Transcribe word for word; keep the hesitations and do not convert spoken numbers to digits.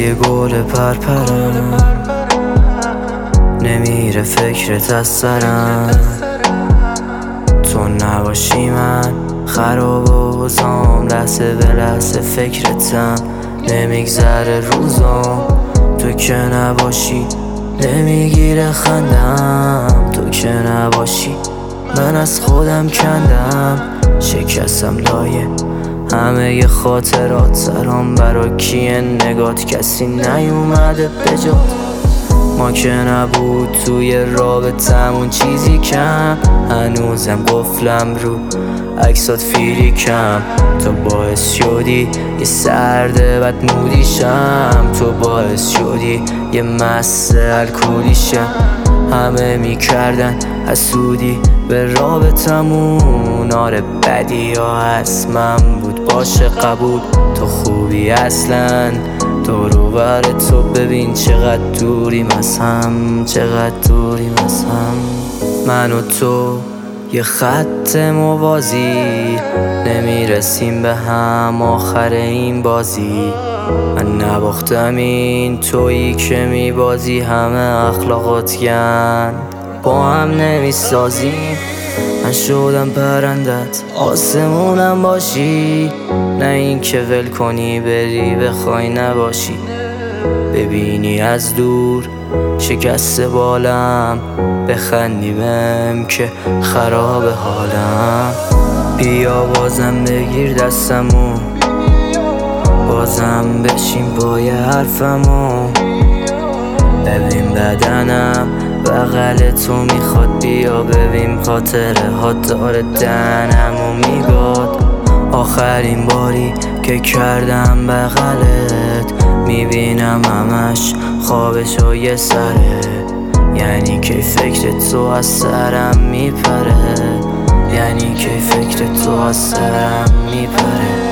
یه گل پرپرم، نمیره فکرت از سرم. تو نباشی من خراب و حزام، لحظه به لحظه فکرتم، نمیگذره روزام. تو که نباشی نمیگیره خندم، تو که نباشی من از خودم کندم. شکستم لایه همه ی خاطرات، سرام برا کیه نگات، کسی نیومده بجات. ما که نبود توی رابطمون چیزی کم، هنوزم قفلم رو عکسات فیریکم. تو باعث شدی یه سرده بد مودیشم، تو باعث شدی یه مست الکلیشم. همه میکردن حسودی به رابطمون، آره بدی ها هست من بود باشه قبول. تو خوبی اصلا دورو بر تو ببین چقدر دوریم از هم، چقدر دوریم از هم. من و تو یه خط موازی، نمیرسیم به هم آخر این بازی. من نباختم این تویی که میبازی، همه اخلاقات گن با هم نمیسازیم. من شدم پرندت آسمونم باشی، نه این که ول کنی بری بخوای نباشی. ببینی از دور شکست بالم، بخندی بهم که خراب حالم. بیا بازم بگیر دستمو، بازم بشین پای حرفمو. ببین بدنم بغل تو میخواد، بیا ببین خاطره ها داره دهنمو میگاد. آخرین باری که کردم بغلت، میبینم همش خوابش و یه سره. یعنی که فکر تو از سرم میپره، یعنی که فکر تو از سرم میپره.